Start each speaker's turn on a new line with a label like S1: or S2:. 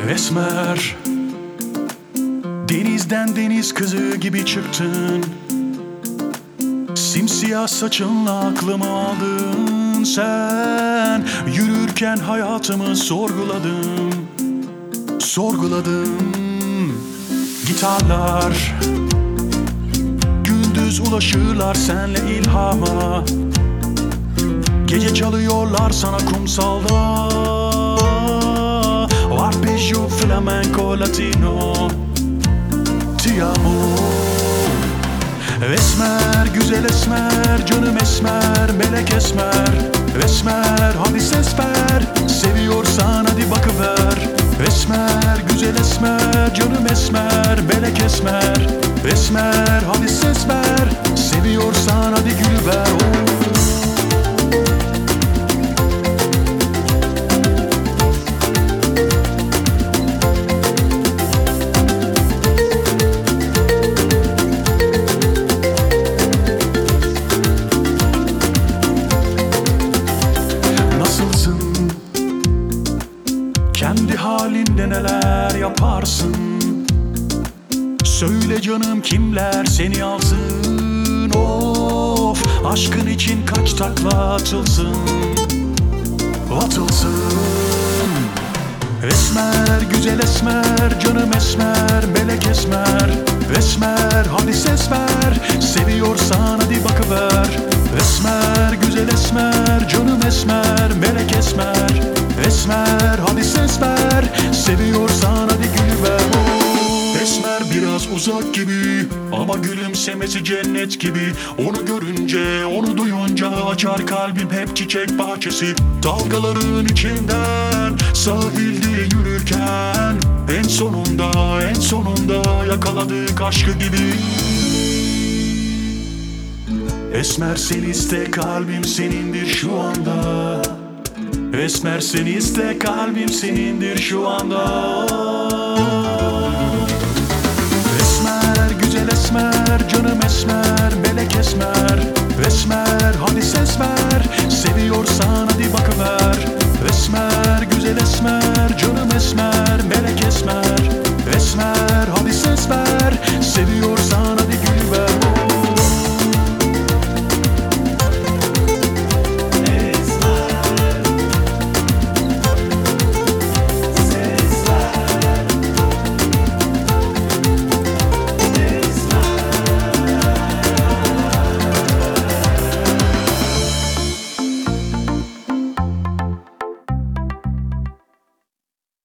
S1: Esmer, denizden deniz kızı gibi çıktın. Simsiyah saçınla aklımı aldın sen. Yürürken hayatımı sorguladım. Gitarlar gündüz ulaşırlar senle ilhama. Gece çalıyorlar sana kumsalda. Arpeggio, flamenco, latino. Ti amo. Esmer, güzel esmer, canım esmer, melek esmer. Esmer, hadi ses ver, seviyorsan hadi bakıver. Esmer, güzel esmer, canım esmer, melek esmer. Esmer, hadi ses ver, seviyorsan hadi gülüver. Kendi halinde neler yaparsın? Söyle canım, kimler seni alsın? Of, aşkın için kaç takla atılsın. Esmer, güzel esmer, canım esmer, melek esmer. Esmer, hadi ses ver, seviyorsan hadi bakıver. Esmer, güzel esmer, canım esmer, melek esmer. Esmer, hadi ses ver, seviyorsan hadi gülüver. Esmer biraz uzak gibi ama gülümsemesi cennet gibi. Onu görünce, onu duyunca açar kalbim hep çiçek bahçesi. Dalgaların içinden sahilde yürürken en sonunda yakaladık aşkı gibi. Esmer, sen iste, kalbim senindir şu anda. Esmer, sen iste, kalbim senindir şu anda. Esmer, güzel esmer, canım esmer, melek esmer. Esmer, hadi ses ver, seviyorsan hadi bakıver. Esmer, güzel esmer, canım esmer, melek esmer. Esmer, hadi ses ver, seviyorsan